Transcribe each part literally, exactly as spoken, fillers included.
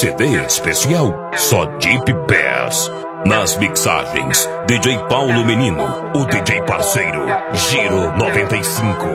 C D especial só Deep Bass. Nas mixagens, D J Paulo Menino, o D J parceiro, Giro noventa e cinco.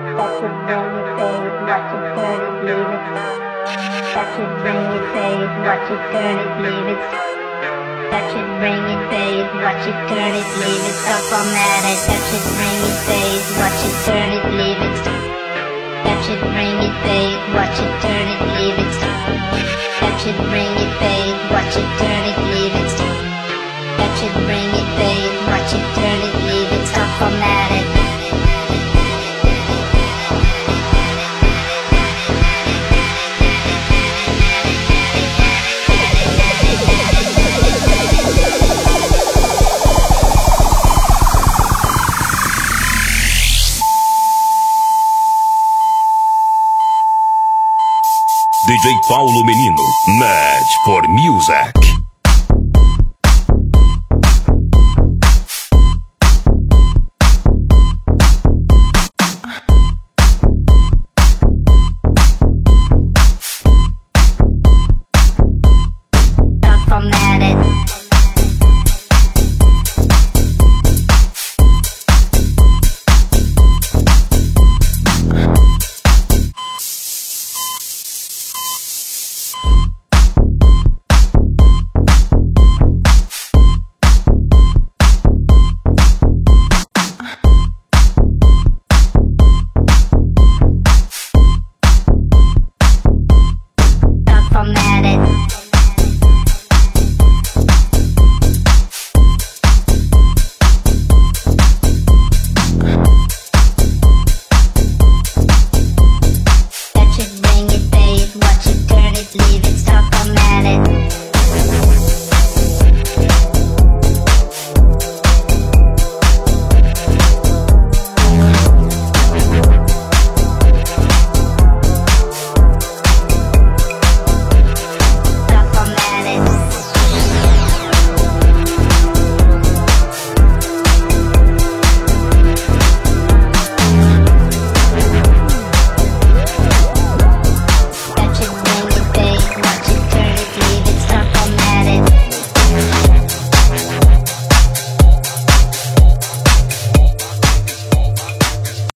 Touch it, bring it, fade, watch it, turn it, leave it. Touch it, bring it, fade, watch it, turn it, leave it. Stop formatted. Touch it, bring it, fade, watch it, turn it, leave it. Touch it, bring it, fade, watch it, turn it, leave it. Touch it, bring it, fade, watch it, turn it, leave it. Touch it, bring it, fade, watch it, turn it, leave it. Stop formatted. D J Paulo Menino, Match for Music.